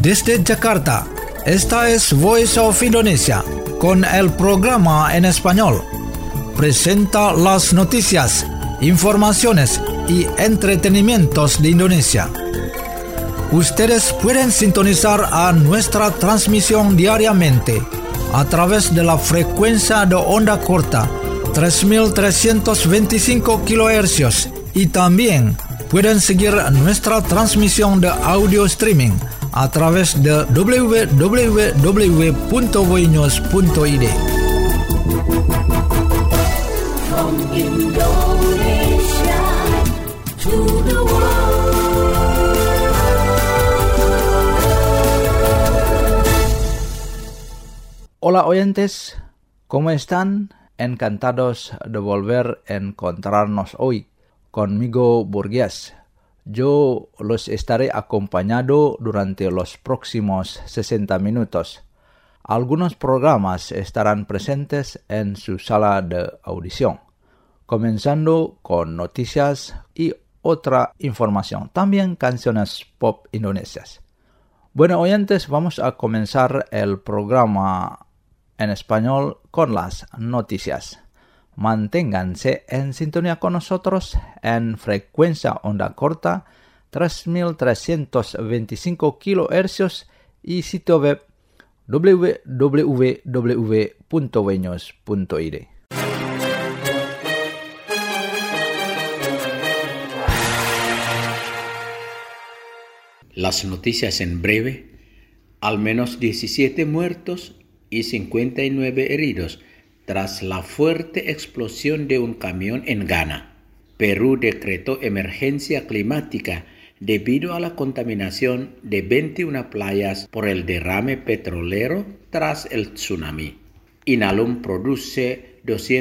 Desde Jakarta, esta es Voice of Indonesia, con el programa en español. Presenta las noticias, informaciones y entretenimientos de Indonesia. Ustedes pueden sintonizar a nuestra transmisión diariamente a través de la frecuencia de onda corta 3.325 kHz y también pueden seguir nuestra transmisión de audio streaming a través de www.voinews.id. From Indonesia to the world. Hola oyentes, ¿cómo están? Encantados de volver a encontrarnos hoy. Conmigo Burgués. Yo los estaré acompañando durante los próximos 60 minutos. Algunos programas estarán presentes en su sala de audición, comenzando con noticias y otra información, también canciones pop indonesias. Bueno, oyentes, vamos a comenzar el programa en español con las noticias. Manténganse en sintonía con nosotros en frecuencia onda corta 3.325 kHz y sitio web www.voinews.id. Las noticias en breve: al menos 17 muertos y 59 heridos tras la fuerte explosión de un camión en Ghana. Perú decretó emergencia climática debido a la contaminación de 21 playas por el derrame petrolero tras el tsunami. Inalum produce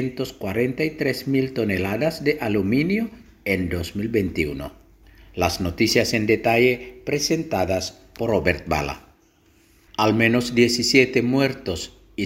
243.000 toneladas de aluminio en 2021. Las noticias en detalle presentadas por Robert Bala. Al menos 17 muertos y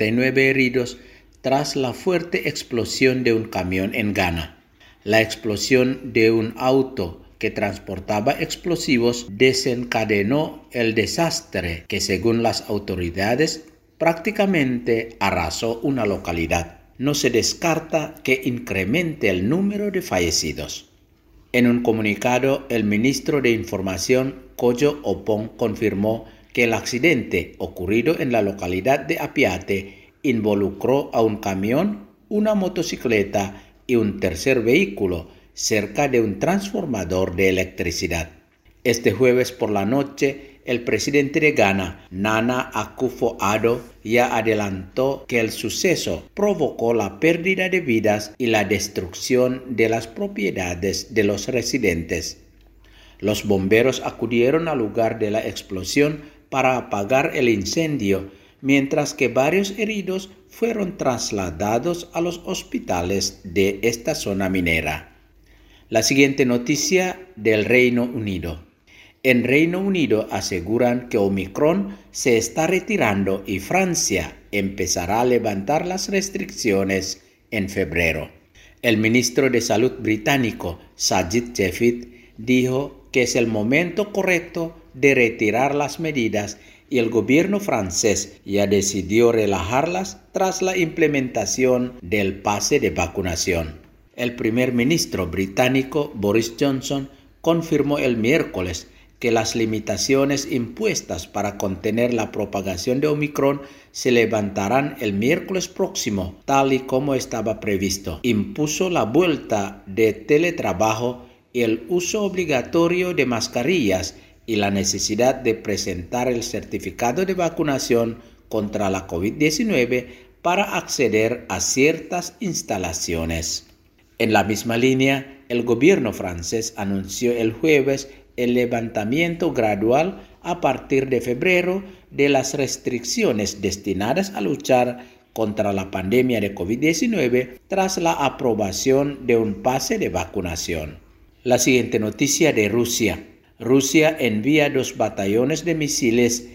59 heridos tras la fuerte explosión de un camión en Ghana. La explosión de un auto que transportaba explosivos desencadenó el desastre que, según las autoridades, prácticamente arrasó una localidad. No se descarta que incremente el número de fallecidos. En un comunicado, el ministro de Información, Kojo Opong, confirmó que el accidente ocurrido en la localidad de Apiate involucró a un camión, una motocicleta y un tercer vehículo cerca de un transformador de electricidad. Este jueves por la noche, el presidente de Ghana, Nana Akufo-Addo, ya adelantó que el suceso provocó la pérdida de vidas y la destrucción de las propiedades de los residentes. Los bomberos acudieron al lugar de la explosión para apagar el incendio, mientras que varios heridos fueron trasladados a los hospitales de esta zona minera. La siguiente noticia del Reino Unido. En Reino Unido aseguran que Omicron se está retirando y Francia empezará a levantar las restricciones en febrero. El ministro de Salud británico, Sajid Javid, dijo que es el momento correcto de retirar las medidas y el gobierno francés ya decidió relajarlas tras la implementación del pase de vacunación. El primer ministro británico Boris Johnson confirmó el miércoles que las limitaciones impuestas para contener la propagación de Omicron se levantarán el miércoles próximo, tal y como estaba previsto. Impuso la vuelta de teletrabajo y el uso obligatorio de mascarillas y la necesidad de presentar el certificado de vacunación contra la COVID-19 para acceder a ciertas instalaciones. En la misma línea, el gobierno francés anunció el jueves el levantamiento gradual a partir de febrero de las restricciones destinadas a luchar contra la pandemia de COVID-19 tras la aprobación de un pase de vacunación. La siguiente noticia de Rusia. Rusia envía 2 batallones de misiles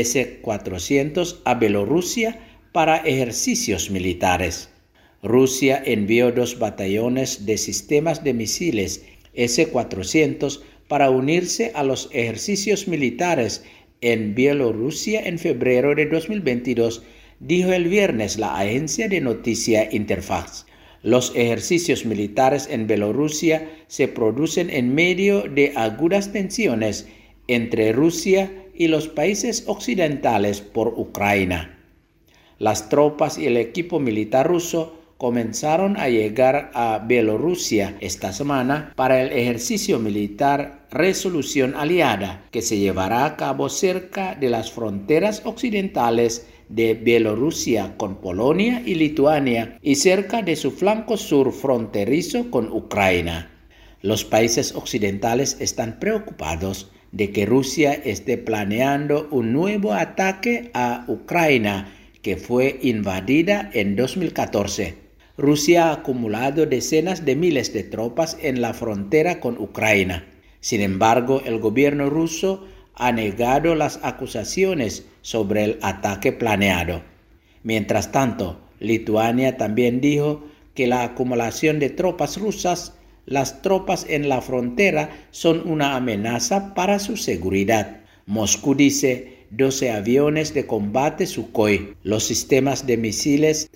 S-400 a Bielorrusia para ejercicios militares. Rusia envió 2 batallones de sistemas de misiles S-400 para unirse a los ejercicios militares en Bielorrusia en febrero de 2022, dijo el viernes la agencia de noticia Interfax. Los ejercicios militares en Bielorrusia se producen en medio de agudas tensiones entre Rusia y los países occidentales por Ucrania. Las tropas y el equipo militar ruso comenzaron a llegar a Bielorrusia esta semana para el ejercicio militar Resolución Aliada, que se llevará a cabo cerca de las fronteras occidentales de Bielorrusia con Polonia y Lituania y cerca de su flanco sur fronterizo con Ucrania. Los países occidentales están preocupados de que Rusia esté planeando un nuevo ataque a Ucrania, que fue invadida en 2014. Rusia ha acumulado decenas de miles de tropas en la frontera con Ucrania. Sin embargo, el gobierno ruso ha negado las acusaciones sobre el ataque planeado. Mientras tanto, Lituania también dijo que la acumulación de tropas rusas, las tropas en la frontera, son una amenaza para su seguridad. Moscú dice 12 aviones de combate Sukhoi, los sistemas de misiles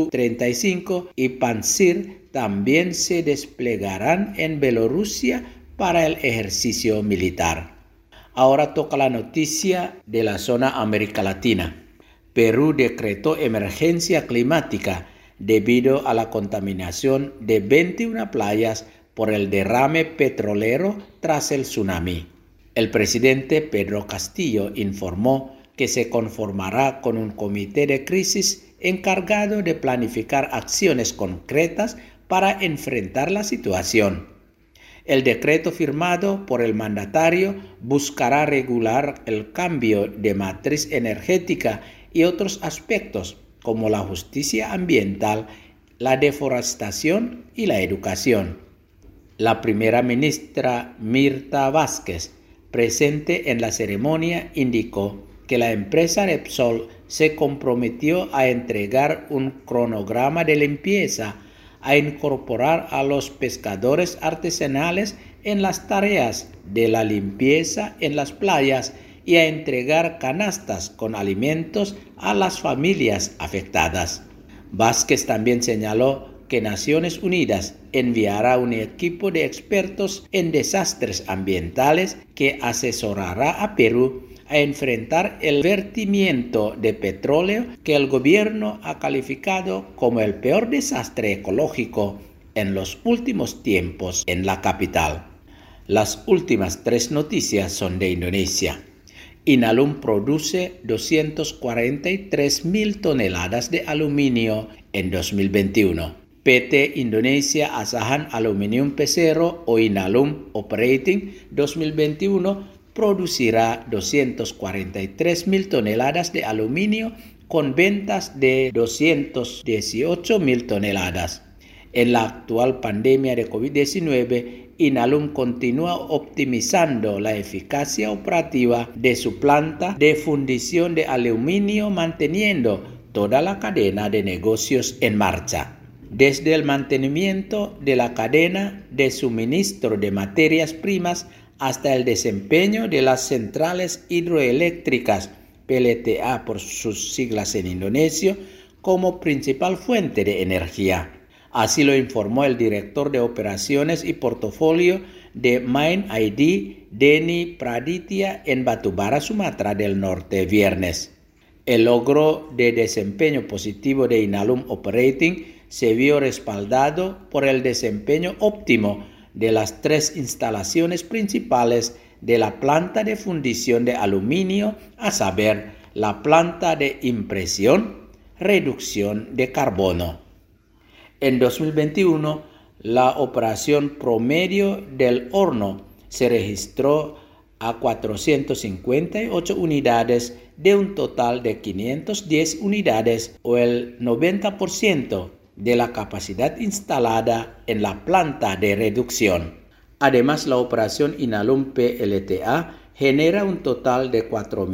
Su-35 y Pantsir también se desplegarán en Bielorrusia para el ejercicio militar. Ahora toca la noticia de la zona América Latina. Perú decretó emergencia climática debido a la contaminación de 21 playas por el derrame petrolero tras el tsunami. El presidente Pedro Castillo informó que se conformará con un comité de crisis encargado de planificar acciones concretas para enfrentar la situación. El decreto firmado por el mandatario buscará regular el cambio de matriz energética y otros aspectos como la justicia ambiental, la deforestación y la educación. La primera ministra Mirta Vázquez, presente en la ceremonia, indicó que la empresa Repsol se comprometió a entregar un cronograma de limpieza, a incorporar a los pescadores artesanales en las tareas de la limpieza en las playas y a entregar canastas con alimentos a las familias afectadas. Vázquez también señaló que Naciones Unidas enviará un equipo de expertos en desastres ambientales que asesorará a Perú a enfrentar el vertimiento de petróleo que el gobierno ha calificado como el peor desastre ecológico en los últimos tiempos en la capital. Las últimas 3 noticias son de Indonesia. Inalum produce 243.000 toneladas de aluminio en 2021. PT Indonesia Asahan Aluminium Persero o Inalum Operating 2021 producirá 243.000 toneladas de aluminio con ventas de 218.000 toneladas. En la actual pandemia de COVID-19, Inalum continúa optimizando la eficacia operativa de su planta de fundición de aluminio, manteniendo toda la cadena de negocios en marcha. Desde el mantenimiento de la cadena de suministro de materias primas hasta el desempeño de las centrales hidroeléctricas, PLTA por sus siglas en indonesio, como principal fuente de energía. Así lo informó el director de operaciones y portafolio de Mine ID, Denny Praditya, en Batubara, Sumatra del Norte, viernes. El logro de desempeño positivo de Inalum Operating se vio respaldado por el desempeño óptimo de las 3 instalaciones principales de la planta de fundición de aluminio, a saber, la planta de impresión, reducción de carbono. En 2021, la operación promedio del horno se registró a 458 unidades de un total de 510 unidades o el 90% de la capacidad instalada en la planta de reducción. Además, la operación Inalum PLTA genera un total de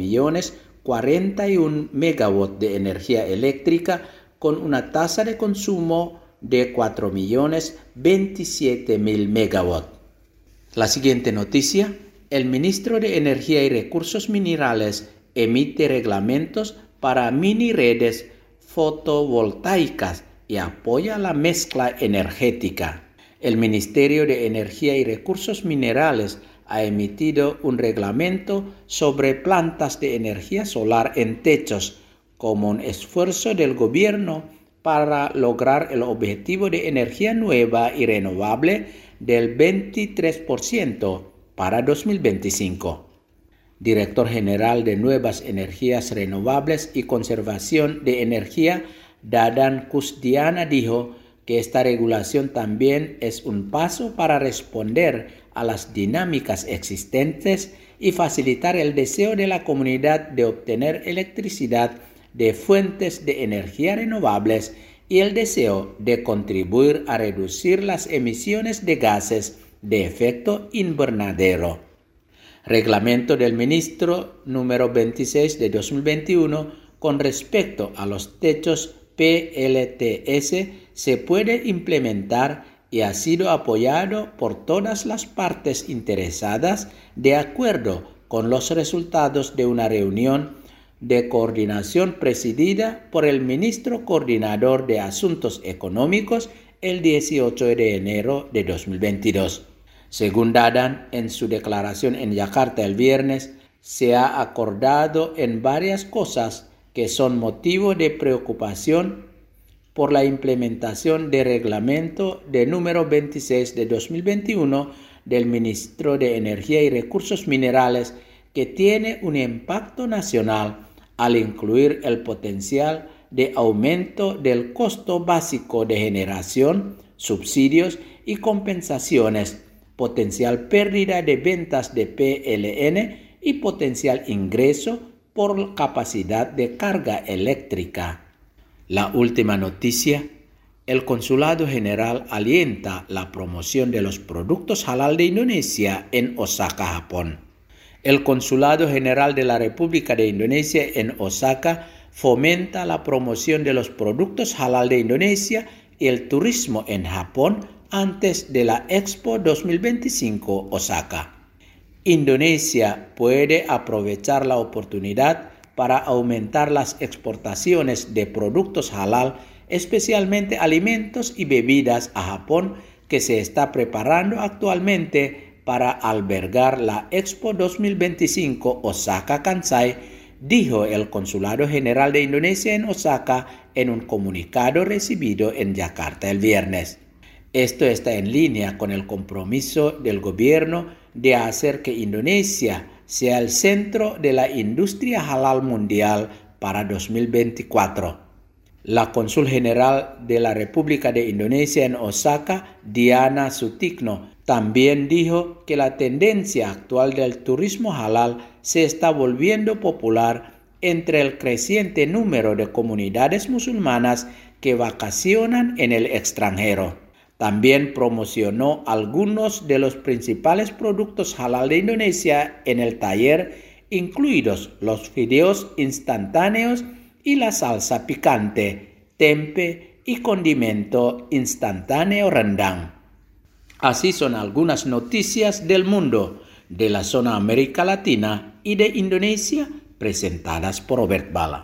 4.041.000 megawatts de energía eléctrica con una tasa de consumo de 4.027.000 megawatts. La siguiente noticia. el ministro de Energía y Recursos Minerales emite reglamentos para mini redes fotovoltaicas y apoya la mezcla energética. El Ministerio de Energía y Recursos Minerales ha emitido un reglamento sobre plantas de energía solar en techos como un esfuerzo del gobierno para lograr el objetivo de energía nueva y renovable del 23% para 2025. Director General de Nuevas Energías Renovables y Conservación de Energía, Dadan Kusdiana, dijo que esta regulación también es un paso para responder a las dinámicas existentes y facilitar el deseo de la comunidad de obtener electricidad de fuentes de energía renovables y el deseo de contribuir a reducir las emisiones de gases de efecto invernadero. Reglamento del Ministro número 26 de 2021 con respecto a los techos PLTS se puede implementar y ha sido apoyado por todas las partes interesadas de acuerdo con los resultados de una reunión de coordinación presidida por el ministro coordinador de Asuntos Económicos el 18 de enero de 2022. Según Dadan, en su declaración en Yakarta el viernes, se ha acordado en varias cosas que son motivo de preocupación por la implementación del reglamento de número 26 de 2021 del Ministro de Energía y Recursos Minerales, que tiene un impacto nacional al incluir el potencial de aumento del costo básico de generación, subsidios y compensaciones, potencial pérdida de ventas de PLN y potencial ingreso por capacidad de carga eléctrica. La última noticia: el Consulado General alienta la promoción de los productos halal de Indonesia en Osaka, Japón. El Consulado General de la República de Indonesia en Osaka fomenta la promoción de los productos halal de Indonesia y el turismo en Japón antes de la Expo 2025 Osaka. Indonesia puede aprovechar la oportunidad para aumentar las exportaciones de productos halal, especialmente alimentos y bebidas, a Japón, que se está preparando actualmente para albergar la Expo 2025 Osaka Kansai, dijo el Consulado General de Indonesia en Osaka en un comunicado recibido en Yakarta el viernes. Esto está en línea con el compromiso del gobierno de hacer que Indonesia sea el centro de la industria halal mundial para 2024. La Cónsul General de la República de Indonesia en Osaka, Diana Sutikno, también dijo que la tendencia actual del turismo halal se está volviendo popular entre el creciente número de comunidades musulmanas que vacacionan en el extranjero. También promocionó algunos de los principales productos halal de Indonesia en el taller, incluidos los fideos instantáneos y la salsa picante, tempe y condimento instantáneo rendang. Así son algunas noticias del mundo, de la zona América Latina y de Indonesia, presentadas por Robert Bala.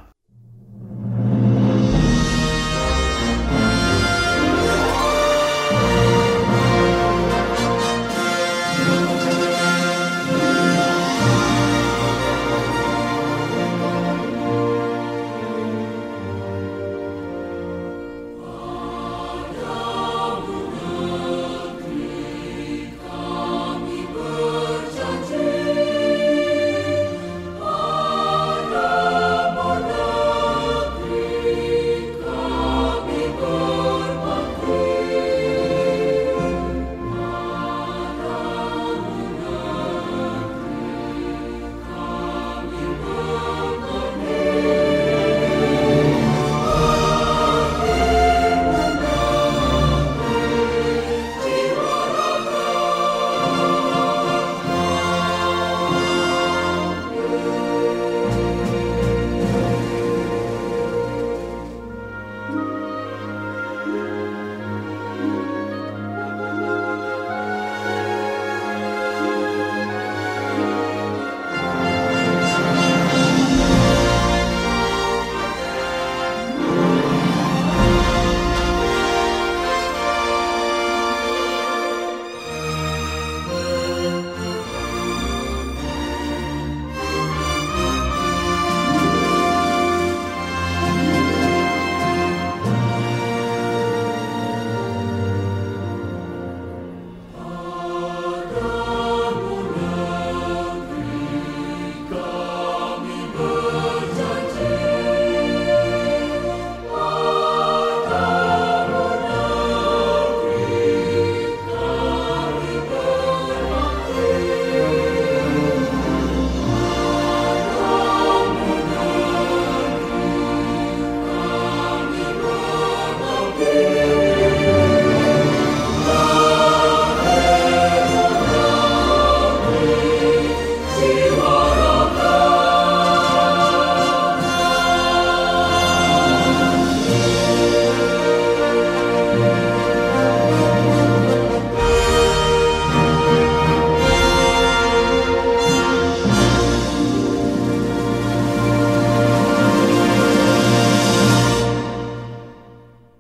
Padamu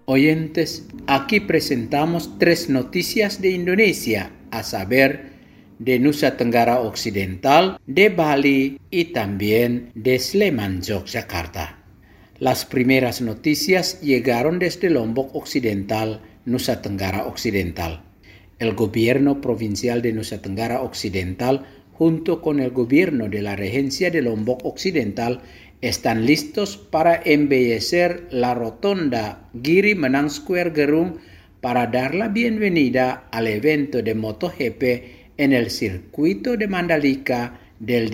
Oyentes, aquí presentamos 3 noticias de Indonesia, a saber, de Nusa Tenggara Occidental, de Bali y también de Sleman, Yogyakarta. Las primeras noticias llegaron desde Lombok Occidental, Nusa Tenggara Occidental. El gobierno provincial de Nusa Tenggara Occidental, junto con el gobierno de la Regencia de Lombok Occidental, están listos para embellecer la rotonda Giri Menang Square Gerung para dar la bienvenida al evento de MotoGP en el circuito de Mandalika del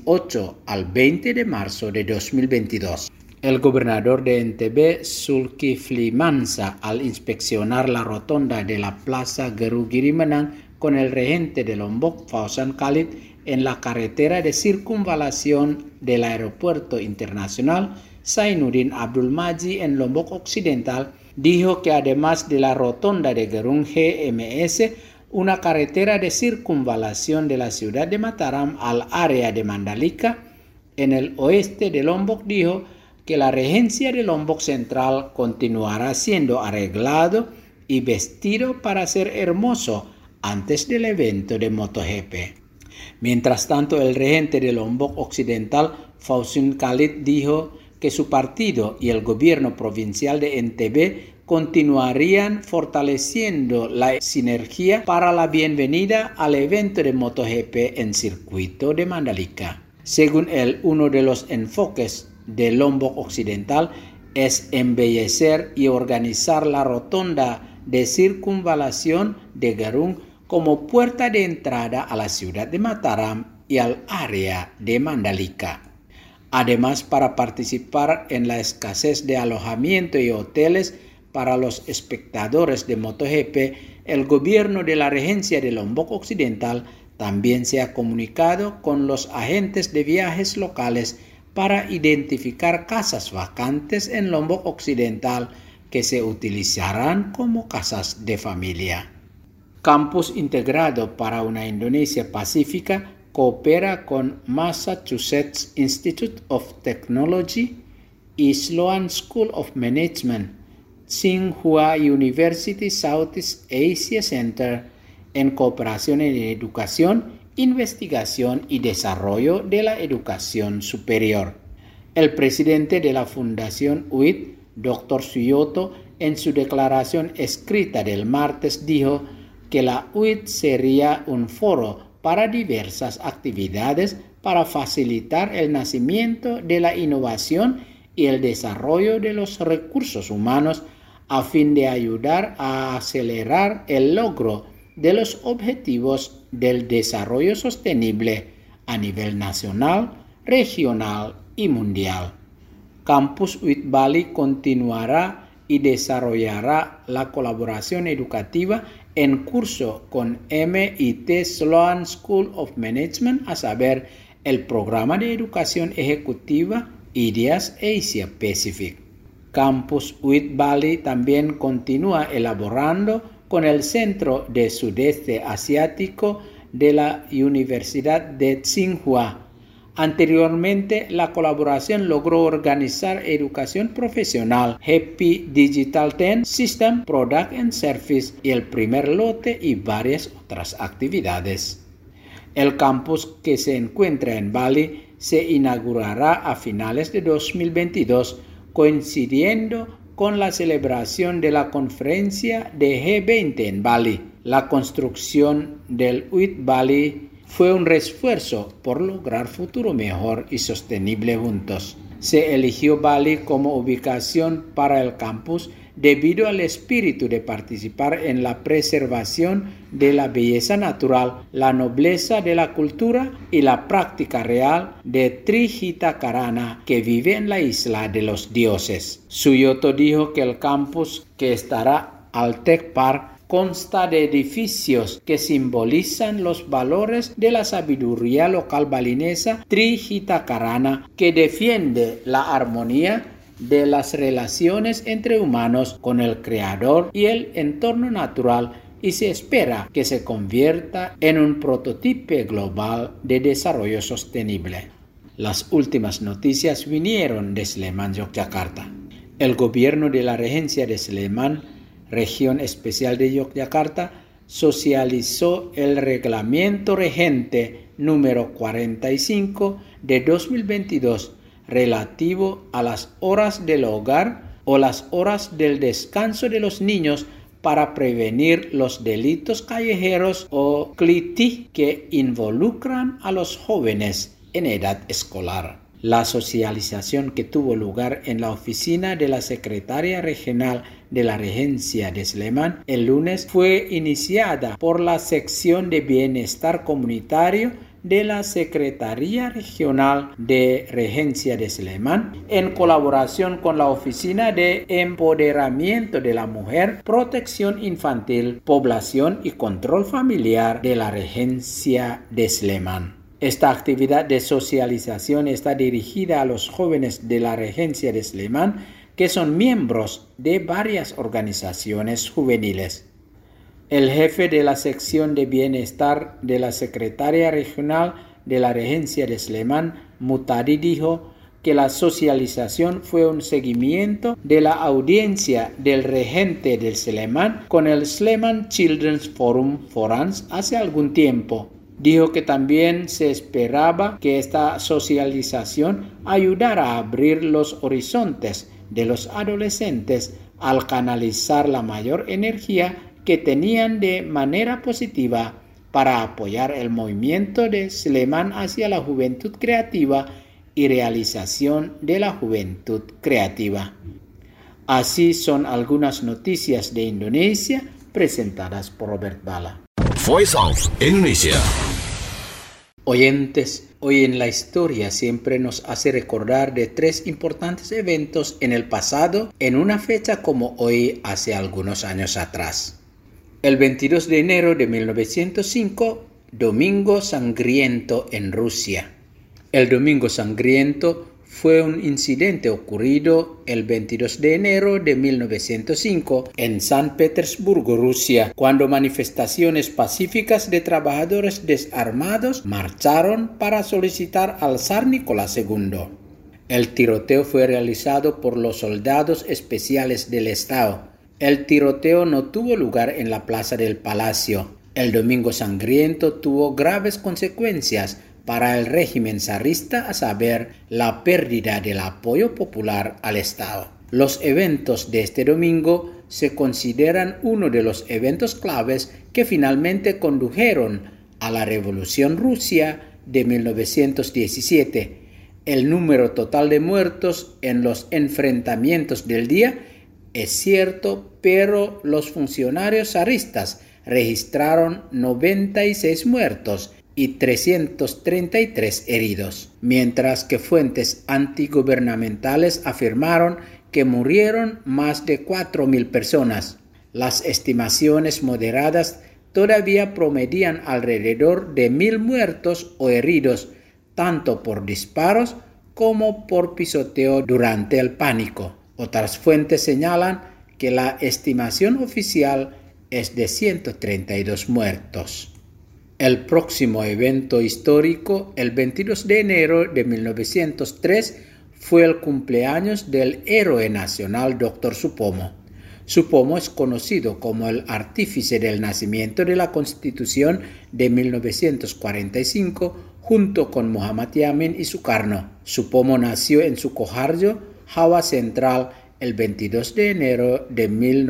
18 al 20 de marzo de 2022. El gobernador de NTB, Zulkifli Mansa, al inspeccionar la rotonda de la Plaza Geru Giri Menang con el regente de Lombok, Fausan Khalid, en la carretera de circunvalación del Aeropuerto Internacional Zainuddin Abdul Majid en Lombok Occidental, dijo que además de la rotonda de Gerung GMS, una carretera de circunvalación de la ciudad de Mataram al área de Mandalika, en el oeste de Lombok, dijo que la regencia de Lombok Central continuará siendo arreglado y vestido para ser hermoso antes del evento de MotoGP. Mientras tanto, el regente de Lombok Occidental, Fausan Khalid, dijo que su partido y el gobierno provincial de NTB continuarían fortaleciendo la sinergia para la bienvenida al evento de MotoGP en circuito de Mandalika. Según él, uno de los enfoques de Lombok Occidental es embellecer y organizar la rotonda de circunvalación de Gerung como puerta de entrada a la ciudad de Mataram y al área de Mandalika. Además, para participar en la escasez de alojamiento y hoteles para los espectadores de MotoGP, el gobierno de la Regencia de Lombok Occidental también se ha comunicado con los agentes de viajes locales para identificar casas vacantes en Lombok Occidental que se utilizarán como casas de familia. Campus Integrado para una Indonesia Pacífica coopera con Massachusetts Institute of Technology y Sloan School of Management, Tsinghua University Southeast Asia Center, en cooperación en educación, investigación y desarrollo de la educación superior. El presidente de la Fundación UIT, Dr. Suyoto, en su declaración escrita del martes dijo que la UIT sería un foro para diversas actividades para facilitar el nacimiento de la innovación y el desarrollo de los recursos humanos a fin de ayudar a acelerar el logro de los objetivos del desarrollo sostenible a nivel nacional, regional y mundial. Campus UIT Bali continuará y desarrollará la colaboración educativa en curso con MIT Sloan School of Management, a saber, el programa de educación ejecutiva IDEAS Asia Pacific. Campus UIT Bali también continúa elaborando con el Centro de Sudeste Asiático de la Universidad de Tsinghua. Anteriormente, la colaboración logró organizar educación profesional, Happy Digital 10 System, Product and Service y el primer lote y varias otras actividades. El campus que se encuentra en Bali se inaugurará a finales de 2022, coincidiendo con la celebración de la conferencia de G20 en Bali. La construcción del UIT Bali fue un esfuerzo por lograr futuro mejor y sostenible juntos. Se eligió Bali como ubicación para el campus debido al espíritu de participar en la preservación de la belleza natural, la nobleza de la cultura y la práctica real de Trihita Karana que vive en la isla de los dioses. Suyoto dijo que el campus que estará al Tech Park consta de edificios que simbolizan los valores de la sabiduría local balinesa Trihita Karana, que defiende la armonía de las relaciones entre humanos con el creador y el entorno natural, y se espera que se convierta en un prototipo global de desarrollo sostenible. Las últimas noticias vinieron de Sleman, Yogyakarta. El gobierno de la Regencia de Sleman, Región Especial de Yogyakarta, socializó el Reglamento Regente número 45 de 2022 relativo a las horas del hogar o las horas del descanso de los niños para prevenir los delitos callejeros o kliti que involucran a los jóvenes en edad escolar. La socialización que tuvo lugar en la oficina de la Secretaria Regional de la Regencia de Sleman el lunes fue iniciada por la Sección de Bienestar Comunitario de la Secretaría Regional de Regencia de Sleman en colaboración con la Oficina de Empoderamiento de la Mujer, Protección Infantil, Población y Control Familiar de la Regencia de Sleman. Esta actividad de socialización está dirigida a los jóvenes de la Regencia de Sleman que son miembros de varias organizaciones juveniles. El jefe de la sección de bienestar de la Secretaría Regional de la Regencia de Sleman, Mutadi, dijo que la socialización fue un seguimiento de la audiencia del regente del Sleman con el Sleman Children's Forum Forans hace algún tiempo. Dijo que también se esperaba que esta socialización ayudara a abrir los horizontes de los adolescentes al canalizar la mayor energía que tenían de manera positiva para apoyar el movimiento de Sleman hacia la juventud creativa y realización de la juventud creativa. Así son algunas noticias de Indonesia presentadas por Robert Bala. Voice of Indonesia. Oyentes, hoy en la historia siempre nos hace recordar de 3 importantes eventos en el pasado en una fecha como hoy hace algunos años atrás. El 22 de enero de 1905, Domingo Sangriento en Rusia. El Domingo Sangriento fue un incidente ocurrido el 22 de enero de 1905 en San Petersburgo, Rusia, cuando manifestaciones pacíficas de trabajadores desarmados marcharon para solicitar al zar Nicolás II. El tiroteo fue realizado por los soldados especiales del Estado. El tiroteo no tuvo lugar en la plaza del Palacio. El Domingo Sangriento tuvo graves consecuencias para el régimen zarista, a saber, la pérdida del apoyo popular al Estado. Los eventos de este domingo se consideran uno de los eventos claves que finalmente condujeron a la Revolución Rusa de 1917. El número total de muertos en los enfrentamientos del día es cierto, pero los funcionarios zaristas registraron 96 muertos y 333 heridos, mientras que fuentes antigubernamentales afirmaron que murieron más de 4.000 personas. Las estimaciones moderadas todavía promedian alrededor de 1.000 muertos o heridos, tanto por disparos como por pisoteo durante el pánico. Otras fuentes señalan que la estimación oficial es de 132 muertos. El próximo evento histórico, el 22 de enero de 1903, fue el cumpleaños del héroe nacional Dr. Supomo. Supomo es conocido como el artífice del nacimiento de la Constitución de 1945 junto con Muhammad Yamin y Sukarno. Supomo nació en Sukoharjo, Java Central, el 22 de enero de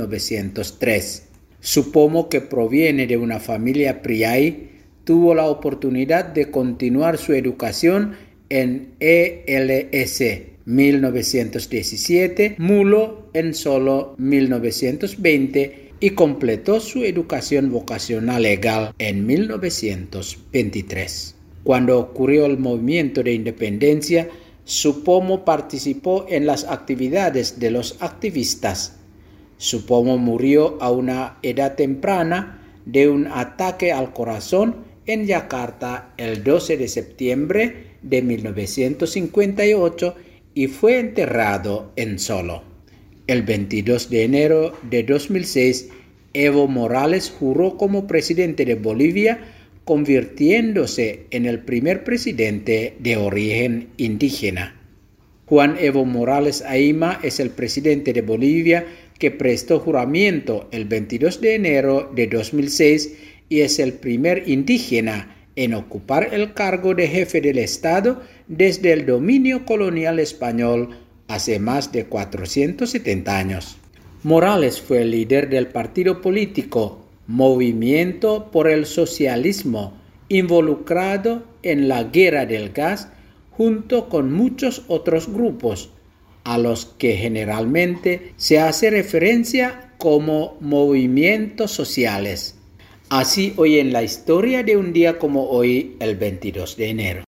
1903. Supomo, que proviene de una familia priai, tuvo la oportunidad de continuar su educación en ELS 1917, Mulo en Solo 1920 y completó su educación vocacional legal en 1923. Cuando ocurrió el movimiento de independencia, Supomo participó en las actividades de los activistas. Supomo murió a una edad temprana de un ataque al corazón en Yakarta el 12 de septiembre de 1958 y fue enterrado en Solo. El 22 de enero de 2006, Evo Morales juró como presidente de Bolivia, convirtiéndose en el primer presidente de origen indígena. Juan Evo Morales Aima es el presidente de Bolivia que prestó juramento el 22 de enero de 2006 y es el primer indígena en ocupar el cargo de jefe del Estado desde el dominio colonial español hace más de 470 años. Morales fue el líder del partido político Movimiento por el Socialismo, involucrado en la Guerra del Gas junto con muchos otros grupos, a los que generalmente se hace referencia como movimientos sociales. Así hoy en la historia de un día como hoy, el 22 de enero.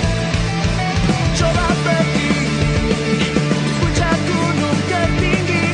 Puncak gunung ketinggian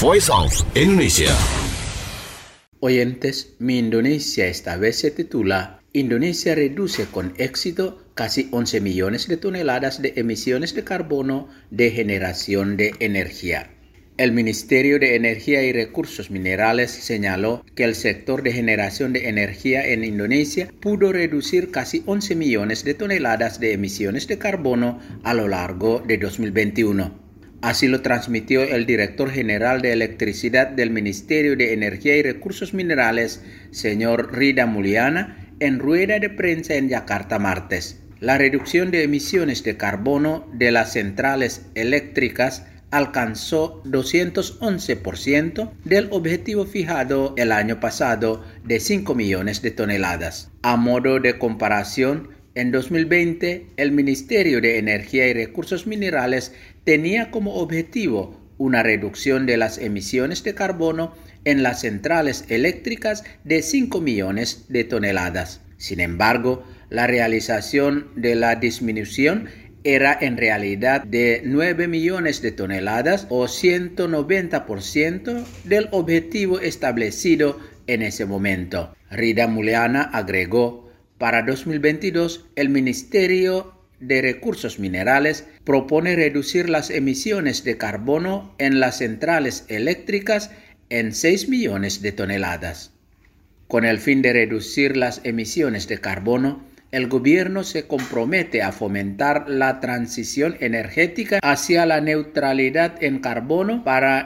Voice of Indonesia. Oyentes, Mi Indonesia esta vez se titula Indonesia reduce con éxito casi 11 millones de toneladas de emisiones de carbono de generación de energía. El Ministerio de Energía y Recursos Minerales señaló que el sector de generación de energía en Indonesia pudo reducir casi 11 millones de toneladas de emisiones de carbono a lo largo de 2021. Así lo transmitió el director general de electricidad del Ministerio de Energía y Recursos Minerales, señor Rida Mulyana, en rueda de prensa en Yakarta martes. La reducción de emisiones de carbono de las centrales eléctricas alcanzó 211% del objetivo fijado el año pasado de 5 millones de toneladas. A modo de comparación, en 2020, el Ministerio de Energía y Recursos Minerales tenía como objetivo una reducción de las emisiones de carbono en las centrales eléctricas de 5 millones de toneladas. Sin embargo, la realización de la disminución era en realidad de 9 millones de toneladas o 190% del objetivo establecido en ese momento. Rida Mulyana agregó, para 2022 el Ministerio de Recursos Minerales propone reducir las emisiones de carbono en las centrales eléctricas en 6 millones de toneladas. Con el fin de reducir las emisiones de carbono, el gobierno se compromete a fomentar la transición energética hacia la neutralidad en carbono para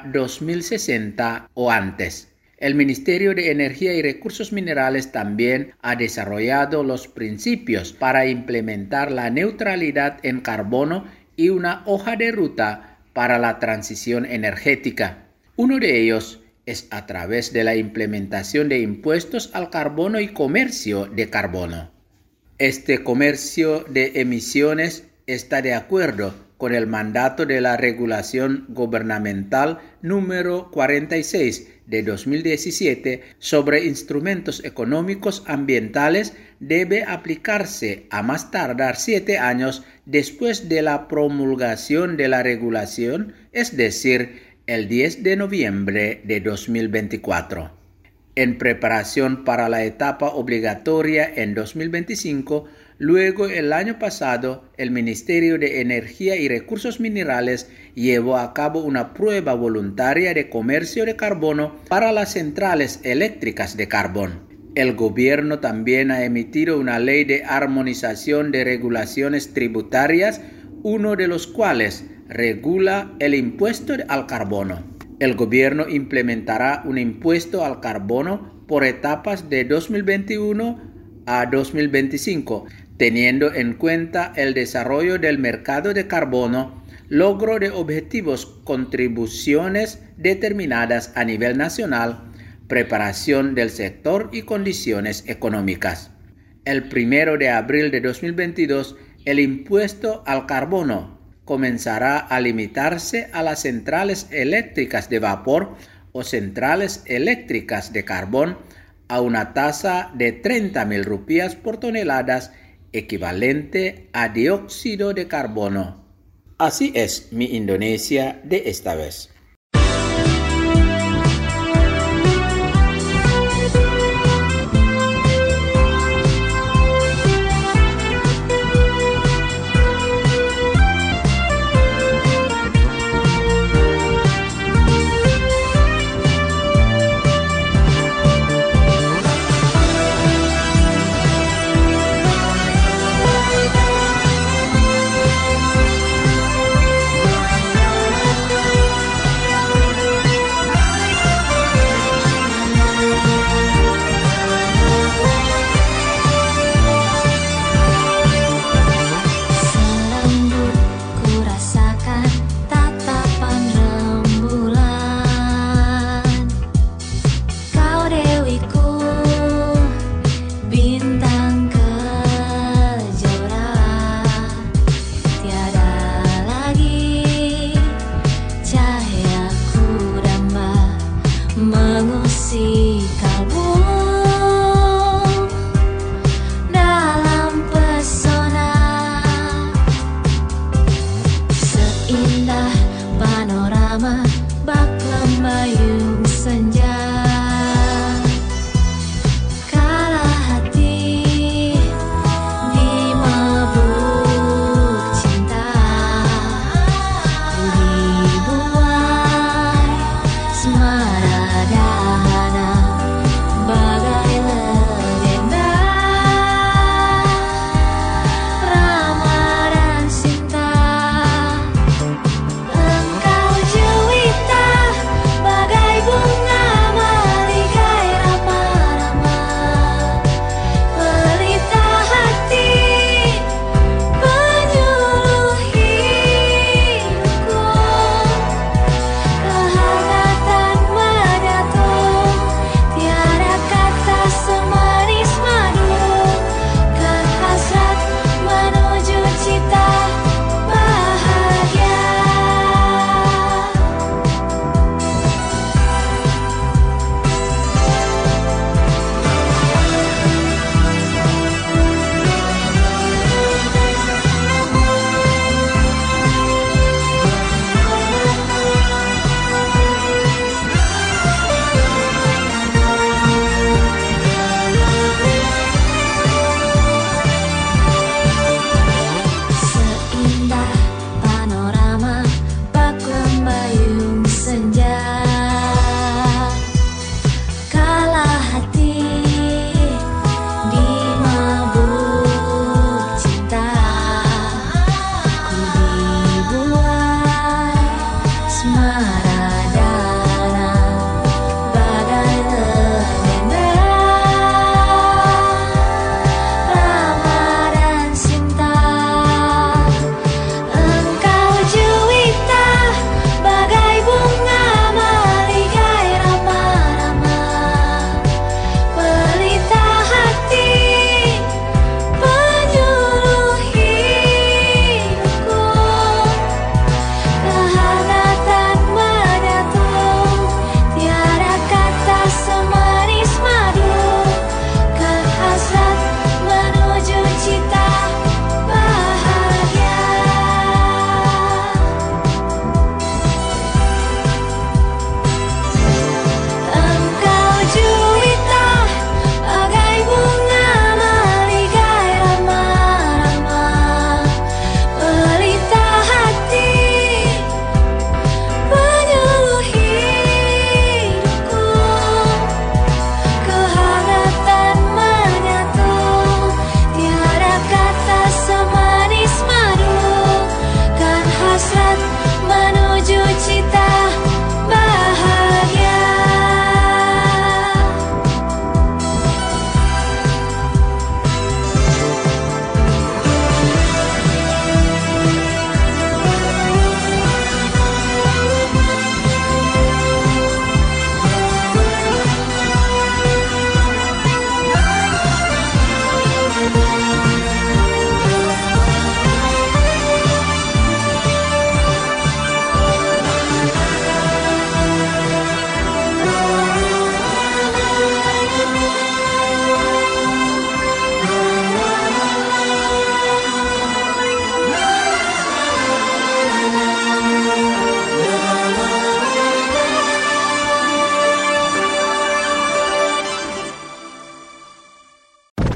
2060 o antes. El Ministerio de Energía y Recursos Minerales también ha desarrollado los principios para implementar la neutralidad en carbono y una hoja de ruta para la transición energética. Uno de ellos es a través de la implementación de impuestos al carbono y comercio de carbono. Este comercio de emisiones está de acuerdo con el mandato de la Regulación Gubernamental número 46 de 2017 sobre instrumentos económicos ambientales. Debe aplicarse a más tardar 7 años después de la promulgación de la regulación, es decir, el 10 de noviembre de 2024. En preparación para la etapa obligatoria en 2025, luego el año pasado, el Ministerio de Energía y Recursos Minerales llevó a cabo una prueba voluntaria de comercio de carbono para las centrales eléctricas de carbón. El gobierno también ha emitido una ley de armonización de regulaciones tributarias, uno de los cuales regula el impuesto al carbono. El gobierno implementará un impuesto al carbono por etapas de 2021 a 2025, teniendo en cuenta el desarrollo del mercado de carbono, logro de objetivos, contribuciones determinadas a nivel nacional, preparación del sector y condiciones económicas. El 1 de abril de 2022, el impuesto al carbono comenzará a limitarse a las centrales eléctricas de vapor o centrales eléctricas de carbón a una tasa de 30.000 rupias por toneladas, equivalente a dióxido de carbono. Así es Mi Indonesia de esta vez. Indah panorama bak lembayu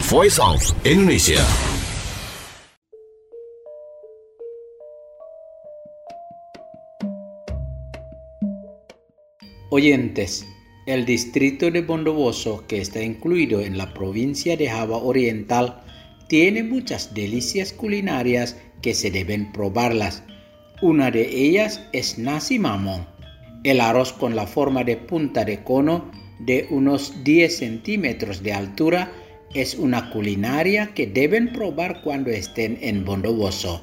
Voice of Indonesia. Oyentes, el distrito de Bondowoso, que está incluido en la provincia de Java Oriental, tiene muchas delicias culinarias que se deben probarlas. Una de ellas es nasi mamong, el arroz con la forma de punta de cono de unos 10 centímetros de altura. Es una culinaria que deben probar cuando estén en Bondowoso.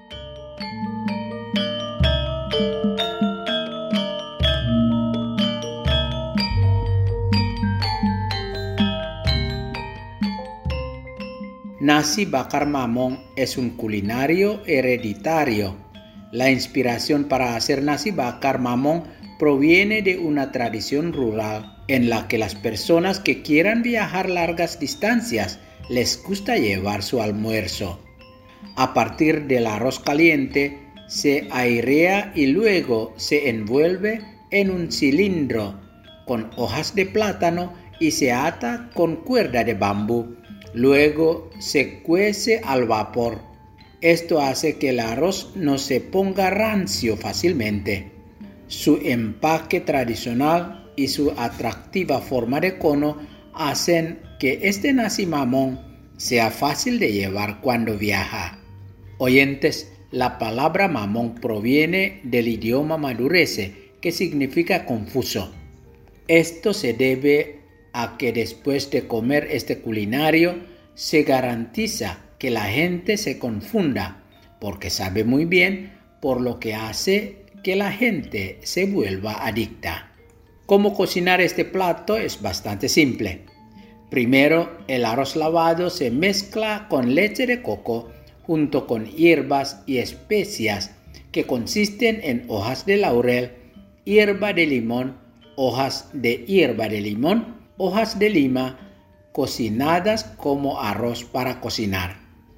Nasi bakar mamong es un culinario hereditario. La inspiración para hacer nasi bakar mamong proviene de una tradición rural en la que las personas que quieran viajar largas distancias les gusta llevar su almuerzo. A partir del arroz caliente se airea y luego se envuelve en un cilindro con hojas de plátano y se ata con cuerda de bambú. Luego se cuece al vapor. Esto hace que el arroz no se ponga rancio fácilmente. Su empaque tradicional y su atractiva forma de cono hacen que este nasi mamong sea fácil de llevar cuando viaja. Oyentes, la palabra mamong proviene del idioma madurese, que significa confuso. Esto se debe a que después de comer este culinario se garantiza que la gente se confunda, porque sabe muy bien, por lo que hace que la gente se vuelva adicta. Cómo cocinar este plato es bastante simple. Primero, el arroz lavado se mezcla con leche de coco junto con hierbas y especias que consisten en hojas de laurel, hierba de limón, hojas de hierba de limón, hojas de lima, cocinadas como arroz para cocinar.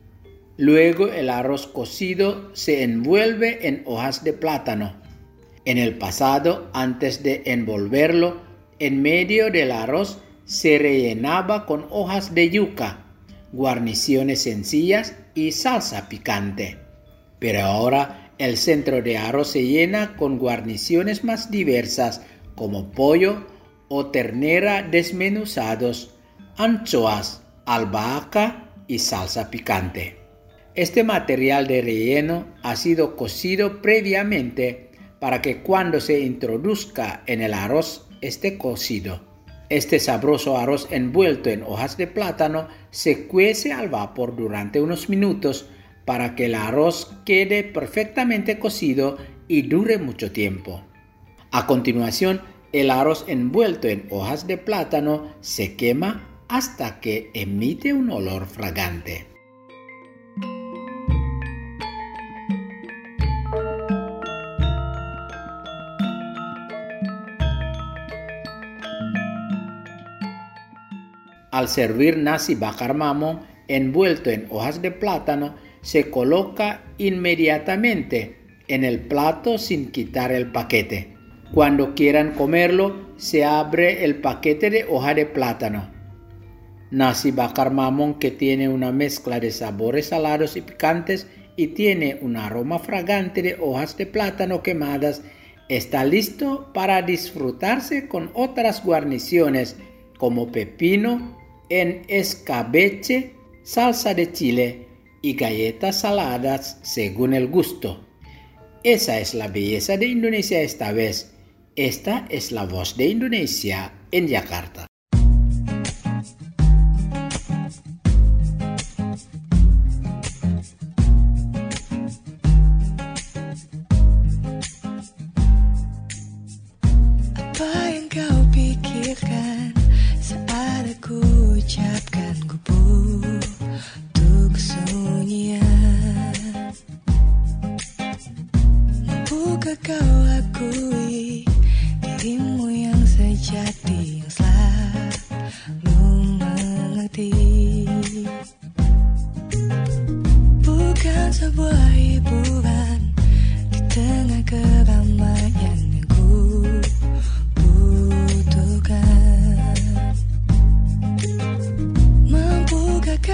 Luego el arroz cocido se envuelve en hojas de plátano. En el pasado, antes de envolverlo, en medio del arroz se rellenaba con hojas de yuca, guarniciones sencillas y salsa picante. Pero ahora el centro de arroz se llena con guarniciones más diversas como pollo o ternera desmenuzados, anchoas, albahaca y salsa picante. Este material de relleno ha sido cocido previamente para que cuando se introduzca en el arroz esté cocido. Este sabroso arroz envuelto en hojas de plátano se cuece al vapor durante unos minutos para que el arroz quede perfectamente cocido y dure mucho tiempo. A continuación, el arroz envuelto en hojas de plátano se quema hasta que emite un olor fragante. Al servir nasi bakar mamong envuelto en hojas de plátano, se coloca inmediatamente en el plato sin quitar el paquete. Cuando quieran comerlo, se abre el paquete de hoja de plátano. Nasi bakar mamong, que tiene una mezcla de sabores salados y picantes y tiene un aroma fragante de hojas de plátano quemadas, está listo para disfrutarse con otras guarniciones como pepino en escabeche, salsa de chile y galletas saladas según el gusto. Esa es la belleza de Indonesia esta vez. Esta es la voz de Indonesia en Jakarta. Apa yang kau pikirkan saat aku ucapkan ku butuh kesunyian? Mampukah kau akui dirimu yang sejati, yang selalu mengerti? Bukan sebuah hiburan di tengah keramaian yang ku butuhkan. Mampukah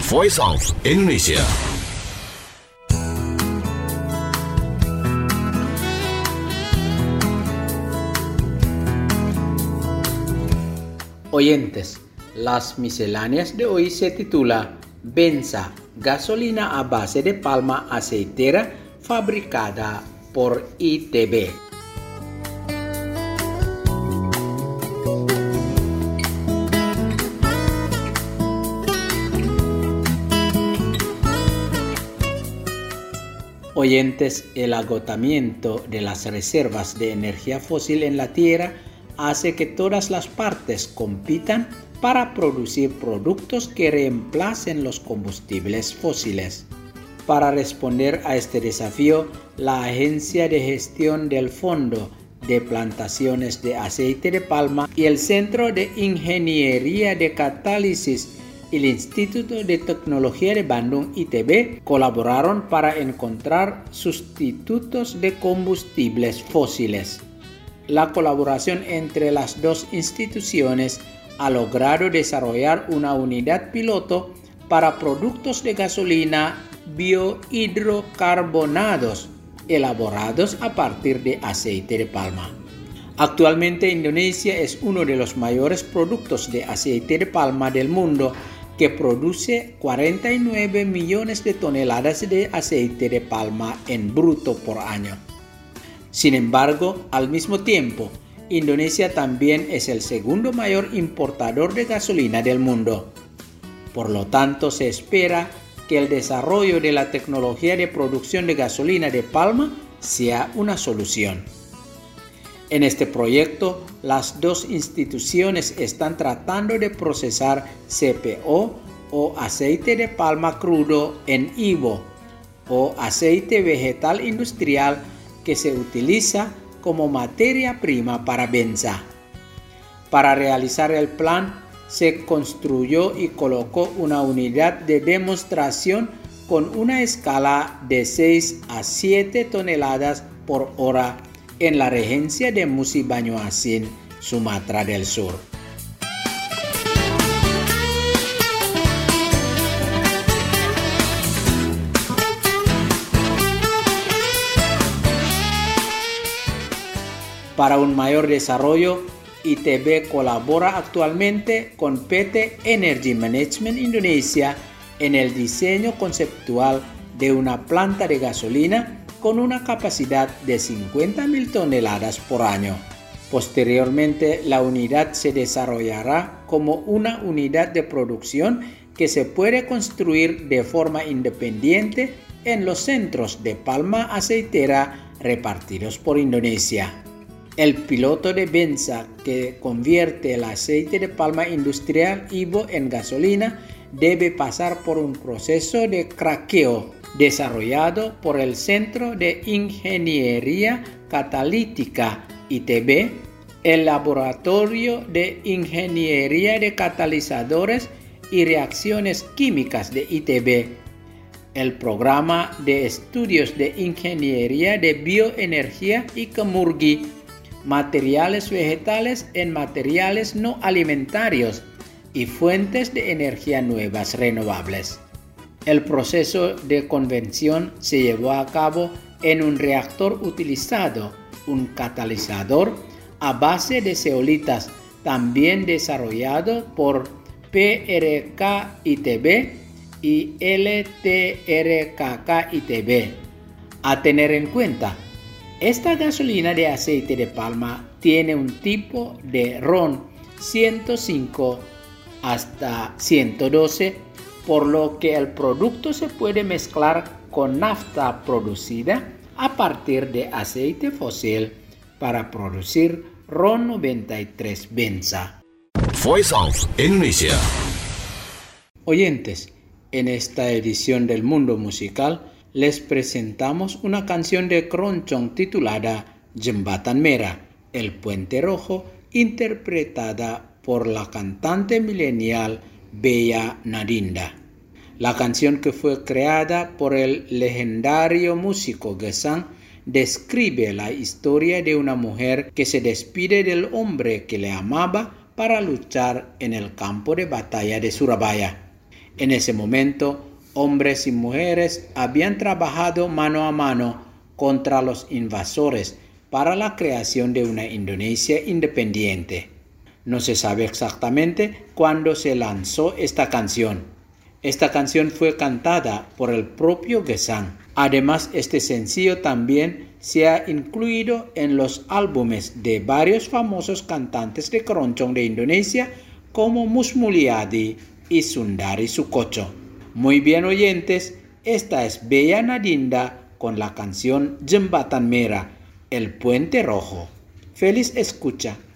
Voice of Indonesia. Oyentes, las misceláneas de hoy se titula Benza, gasolina a base de palma aceitera fabricada por ITB. Oyentes, el agotamiento de las reservas de energía fósil en la Tierra hace que todas las partes compitan para producir productos que reemplacen los combustibles fósiles. Para responder a este desafío, la Agencia de Gestión del Fondo de Plantaciones de Aceite de Palma y el Centro de Ingeniería de Catálisis y el Instituto de Tecnología de Bandung ITB colaboraron para encontrar sustitutos de combustibles fósiles. La colaboración entre las dos instituciones ha logrado desarrollar una unidad piloto para productos de gasolina biohidrocarbonados elaborados a partir de aceite de palma. Actualmente Indonesia es uno de los mayores productos de aceite de palma del mundo, que produce 49 millones de toneladas de aceite de palma en bruto por año. Sin embargo, al mismo tiempo, Indonesia también es el segundo mayor importador de gasolina del mundo. Por lo tanto, se espera que el desarrollo de la tecnología de producción de gasolina de palma sea una solución. En este proyecto, las dos instituciones están tratando de procesar CPO o aceite de palma crudo en IVO o aceite vegetal industrial que se utiliza como materia prima para benza. Para realizar el plan, se construyó y colocó una unidad de demostración con una escala de 6 a 7 toneladas por hora en la regencia de Musi Banyuasin, Sumatra del Sur. Para un mayor desarrollo, ITB colabora actualmente con PT Energy Management Indonesia en el diseño conceptual de una planta de gasolina con una capacidad de 50.000 toneladas por año. Posteriormente, la unidad se desarrollará como una unidad de producción que se puede construir de forma independiente en los centros de palma aceitera repartidos por Indonesia. El piloto de benza que convierte el aceite de palma industrial IVO en gasolina debe pasar por un proceso de craqueo desarrollado por el Centro de Ingeniería Catalítica ITB, el Laboratorio de Ingeniería de Catalizadores y Reacciones Químicas de ITB, el Programa de Estudios de Ingeniería de Bioenergía y Kemurgi, materiales vegetales en materiales no alimentarios y fuentes de energía nuevas renovables. El proceso de convención se llevó a cabo en un reactor utilizado, un catalizador a base de zeolitas, también desarrollado por PRK ITB y LTRKK ITB. A tener en cuenta, esta gasolina de aceite de palma tiene un tipo de RON 105 hasta 112, por lo que el producto se puede mezclar con nafta producida a partir de aceite fósil para producir RON 93 benza. Voice of Indonesia. Oyentes, en esta edición del Mundo Musical les presentamos una canción de Keroncong titulada Jembatan Merah, el Puente Rojo, interpretada por la cantante milenial Bea Nadinda. La canción, que fue creada por el legendario músico Gesang, describe la historia de una mujer que se despide del hombre que le amaba para luchar en el campo de batalla de Surabaya. En ese momento, hombres y mujeres habían trabajado mano a mano contra los invasores para la creación de una Indonesia independiente. No se sabe exactamente cuándo se lanzó esta canción. Esta canción fue cantada por el propio Gesang. Además, este sencillo también se ha incluido en los álbumes de varios famosos cantantes de keroncong de Indonesia como Mus Mulyadi y Sundari Soekotjo. Muy bien, oyentes, esta es Bella Nadinda con la canción Jembatan Merah, El Puente Rojo. Feliz escucha.